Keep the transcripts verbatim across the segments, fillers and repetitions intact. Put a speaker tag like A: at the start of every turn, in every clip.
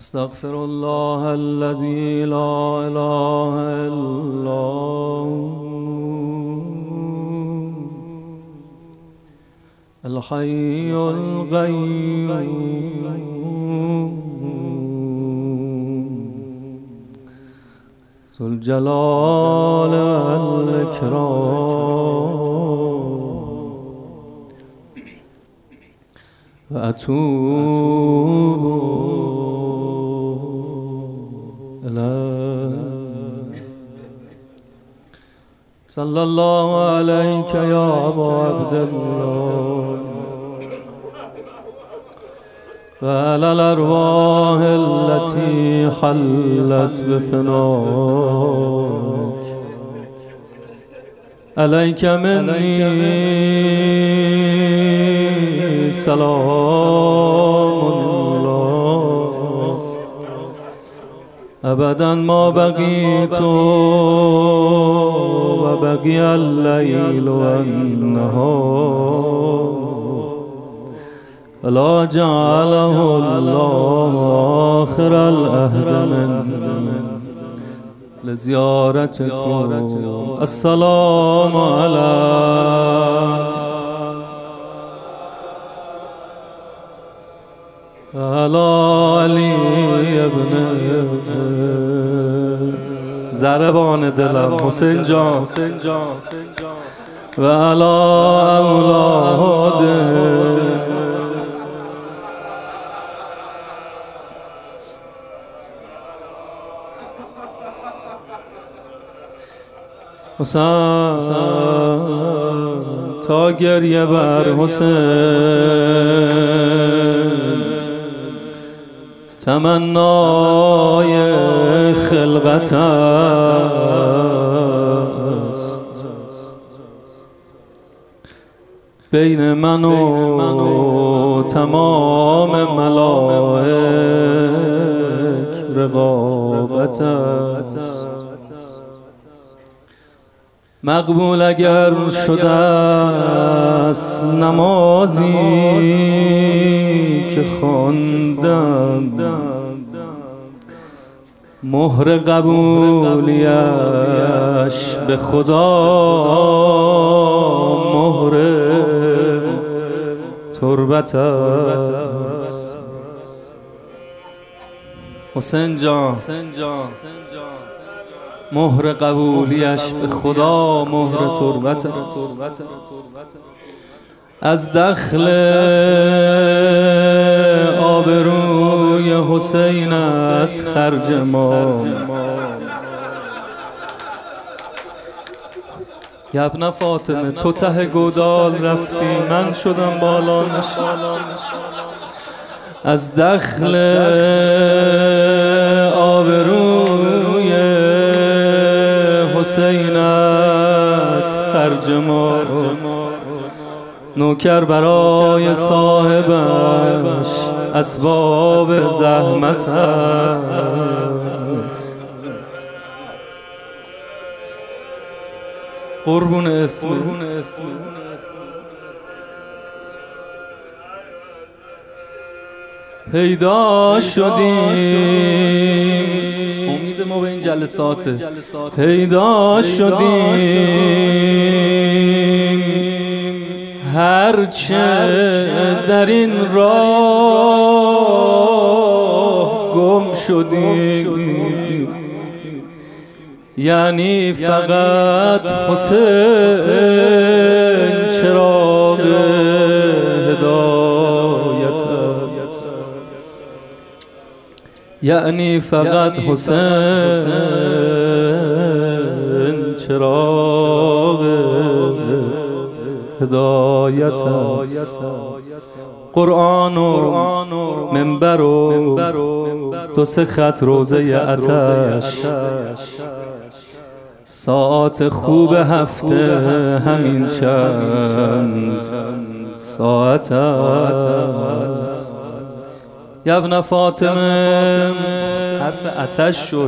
A: استغفر الله الذي لا إله إلا هو الحي القيوم ذو الجلال والإكرام وأتوب إليه. صلى الله عليك يا أبا عبد الله وعلى الأرواح التي حلت بفناك. عليك مني سلام الله أبدا ما بقيت وبقي الليل والنهار ولا جعله الله آخر الأهد من لزيارتكم. السلام عليكم على علی ابن زربان دلم حسین جان و علی اولاد حسین تا گریه بر حسین تمنای خلقت است. بین من و تمام ملائک رقابت است. مقبول اگر شده است نمازی که خواندم مهر قبولیش به خدا مهر تربت است. حسین جان مهر قبولیش به خدا مهر تربت است. از دخل آبروی حسین است خرج ما. یا ابن فاطمه تو ته گودال رفتی من شدم بالا نشان. از دخل آبروی حسین است خرج ما. نوکر برای صاحبش اسباب زحمت است. قربون اسم پیدا شدیم. امید ما به این جلساته. پیدا شدیم هرچه در این راه گم شدیم. یعنی فقط حسین چراغ هدایت است. یعنی فقط حسین چراغ هدایت است. قرآن و منبر و دو سه خط روزه آتش. ساعت خوب هفته همین چند ساعت است. یا ابن فاطمه حرف آتش شد.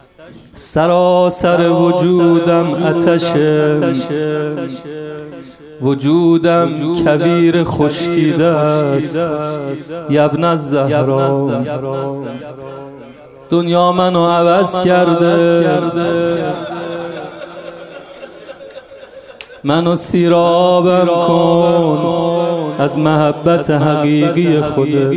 A: سراسر وجودم آتشه. وجودم کویر خشکیده است یبن الزهرا. دنیا منو عوض کرده، منو سیرابم کن از محبت حقیقی خودت.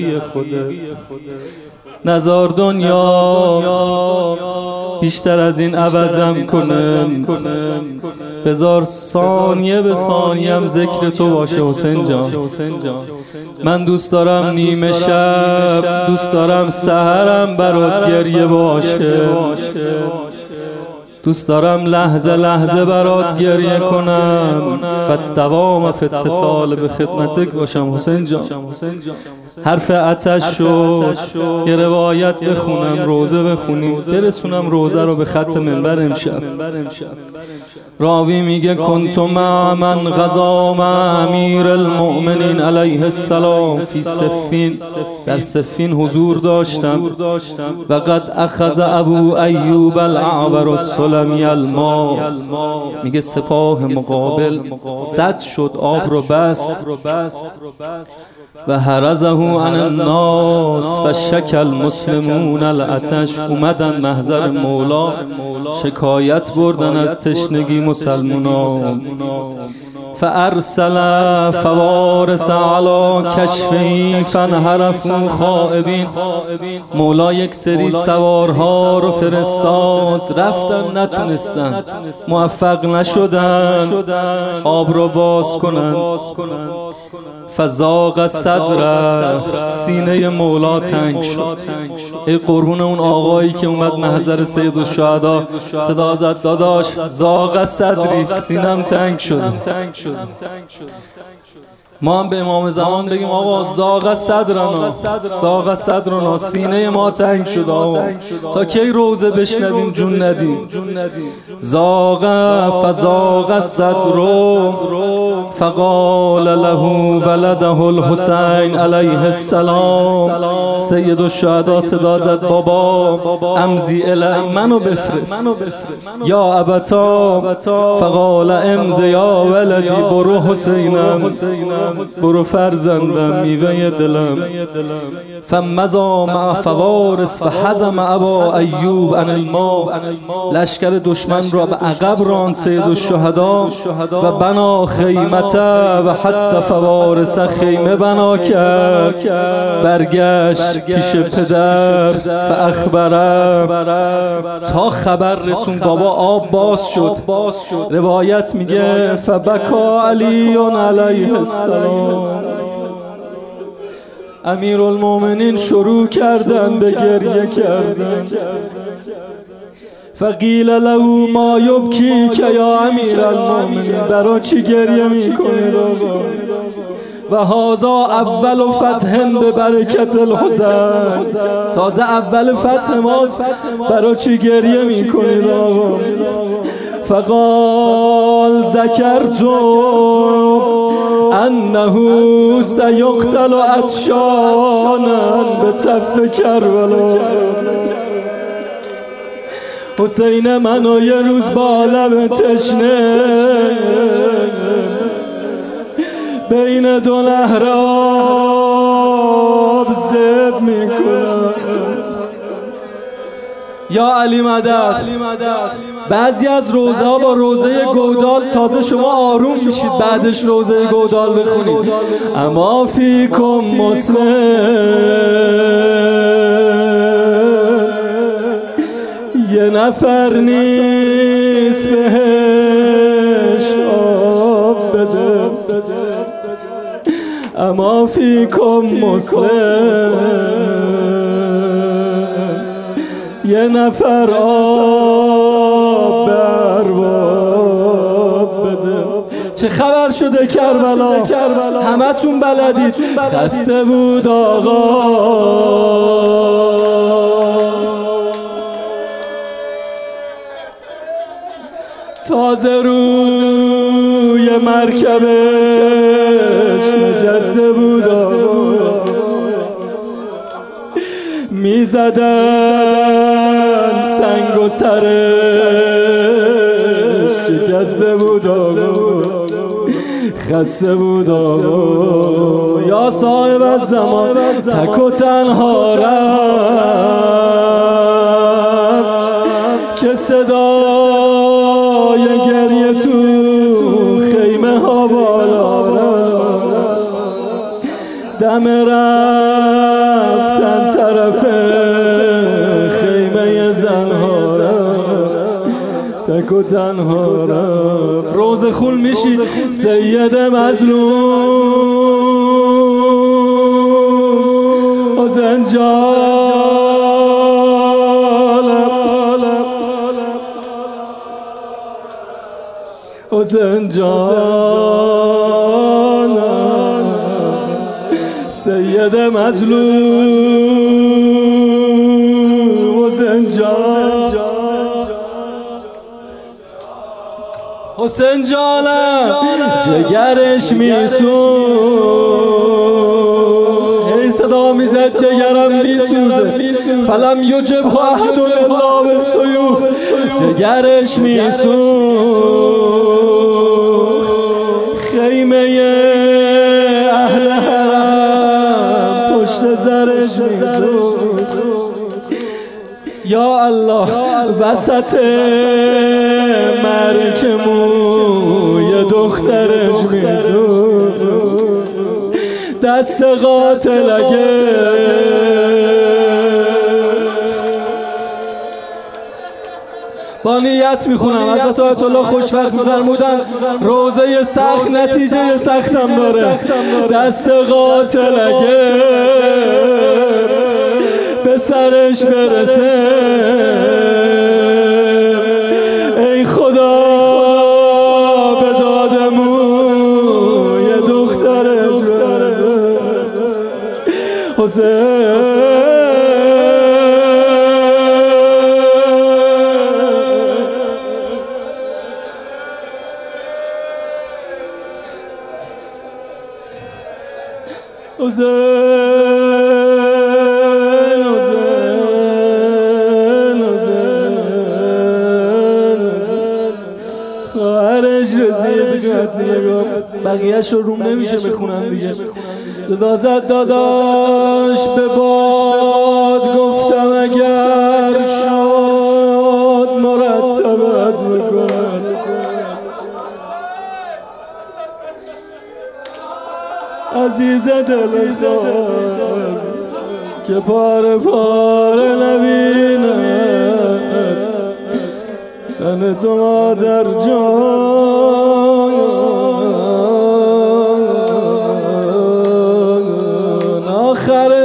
A: نزار دنیا بیشتر از این عوضم کنم، بذار ثانیه به ثانیم ذکر تو باشه حسین جان. من دوست دارم نیمه شب، دوست دارم سحرم برات گریه باشه، دوست دارم لحظه لحظه برات گریه کنم و دوام فی اتصال به خدمتک باشم حسین جان. حرف آتش شد، یه روایت بخونم، روزه بخونیم، برسونم روزه رو به خط منبر امشب. راوی میگه کنت مع من غزا مع امیر المؤمنین علیه السلام فی صفین، در صفین حضور داشتم و قد اخذ ابو ایوب الاعور السلمی الماء. میگه سپاه مقابل سد شد، آب رو بست و حرزه عن الناس فشک المسلمون العطش. اومدن محضر مولا شکایت بردن از تشنگی مسلمانان. فارسل فوارس علی کشفی فانحرفوا خائبین. مولا یک سری سوارها رو فرستاد، رفتن نتونستن، موفق نشدن آب رو باز کنن. فزاق صدر، سینه مولا تنگ شد. ای قربون اون آقایی که اومد محضر سید الشهدا صدا زد داداش زاق صدری، سینم تنگ شد. ما هم به امام زمان بگیم آقا زاغ صدرنا، زاغ صدرنا، سینه ما تنگ شد آقا، تا کی روزه بشنویم جون ندیم. زاغ فزاغ صدر فقال له ولده الحسین علیه السلام. سید الشهدا صدا زد بابا امضی الی، منو بفرست یا ابتا. فقال امضی یا ولدی، برو حسینم، برو فرزندم، میوه دلم. فمضا مع فوارس فحزم ابا ایوب عن الماء. لشکر دشمن را به عقب راند سید الشهدا و بنا خیمته و حتی فوارس خیمه بنا کرد. برگشت پیش پدر فاخبره، تا خبر رسون بابا آب باز شد. روایت میگه فبکا علی علیه السلام. امیر المؤمنین شروع کردن به گریه کردن. فقیل له ما یبکی که یا امیر المؤمنین، برای چی گریه میکنید آقا؟ و هذا اول فتح به برکت الحسین، تازه اول فتح ماست، برای چی گریه میکنید آقا؟ فقال ذکرت انه سیقتل عطشانا به تف کربلا. حسین منو یه روز با لب تشنه بین دو نهر آب ذبح میکنم. یا علی مدد. بعضی از روزه ها با روزه گودال تازه شما آروم میشید، بعدش روزه گودال بخونید. اما فیکم مسلم، یه نفر نیست بهش آب بده. اما فیکم مسلم، یه نفر آب بر باب بده. چه خبر شده کربلا؟ همه تون بلدید. خسته بود آقا تازه روی مرکبش نشسته بود آقا، میزدن سنگ و سرش شکسته بود آقا. خسته بود آقا. یا صاحب الزمان تک و تنها رفت که صدای گریه تو خیمه ها بالا رفت. دم رفتن طرف خیمه زنها رفت، تک و تنها رفت. روز خول میشی سید مظلوم و زنجال و زنجال سید مظلوم و زنجان. حسین جانم جگرش میسوز، هی صدا میزد جگرم میسوزه. فلم یجب احد الا بالسیوف، جگرش میسوز. خیمه اهل حرم پشت زرش میسوز. یا الله وسط مرک موی دخترش میسوز. دست قاتل اگه با نیت میخونم. حضرت آیت الله خوشوقت میفرمودن روزه سخت نتیجه سختم داره. دست قاتل اگه به سرش برسه، ای خدا به داد موی دخترش برسه. حسین حسین حسین حسین خواهرش رسید. بقیهش رو روم نمیشه بخونم دیگه. صدا زد داداش به باد، گفتم اگر شد مرتبت میکند. عزیز دل خواهر که پاره پاره نبینه تن تو مادر جان. آخر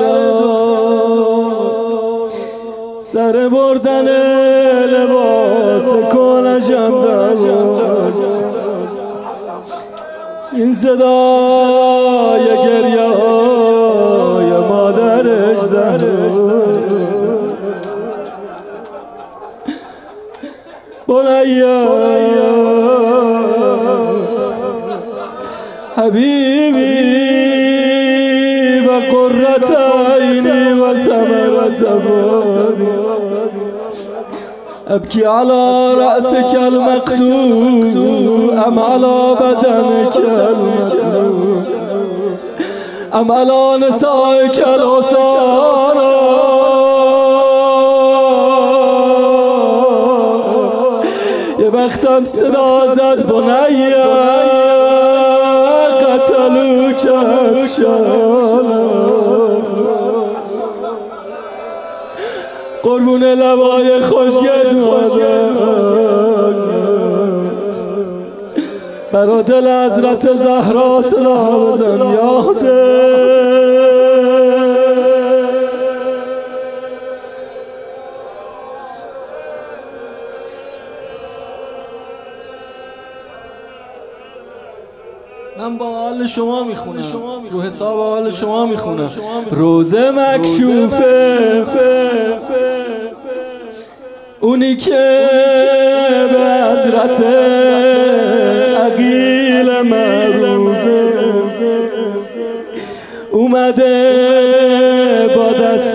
A: دنیاست سر بردن لباس کلشم در این صدای گریه های مادرش زد. بنیا حبیبی و قرة عینی و ثمرة فؤادی، ابکی علی رأسک المقطوع ام علی بدنک المقطوع ام علی نسائک العسارى. یه وقتم صدا زد بنیا قتلوک افشانا. قربون لبای خوشگت مادر برا دل حضرت زهرا صدا بزن. یا حسین من با حال شما میخونم، رو حساب حال شما میخونم. روزه مکشوفه اونی که به حضرت عقیل معروفه اومده با دست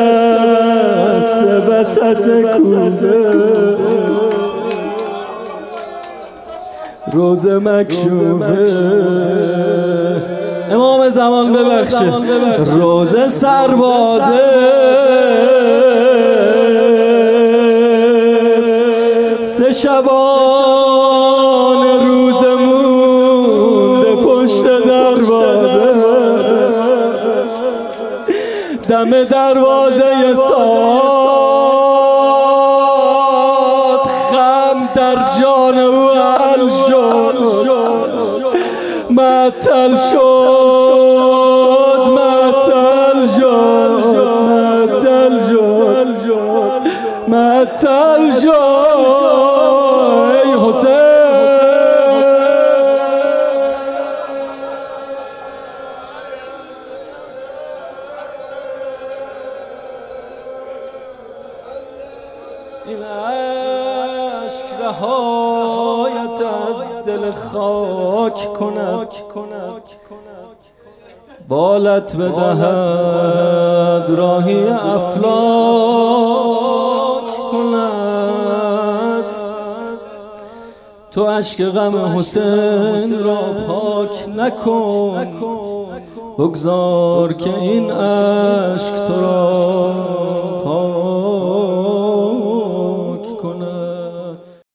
A: بسته وسط کوزه روز مکشوفه امام زمان ببخشه روز سربازه سه شبان روز مونده پشت دروازه دم دروازه ساد خم در جان او حل شد معطل شد معطل شد معطل شد معطل شد ای حسین این عشق رهایت از دل خاک کند بالت بدهد راهی افلاک کند تو اشک غم حسین را پاک نکن بگذار که این اشک تو را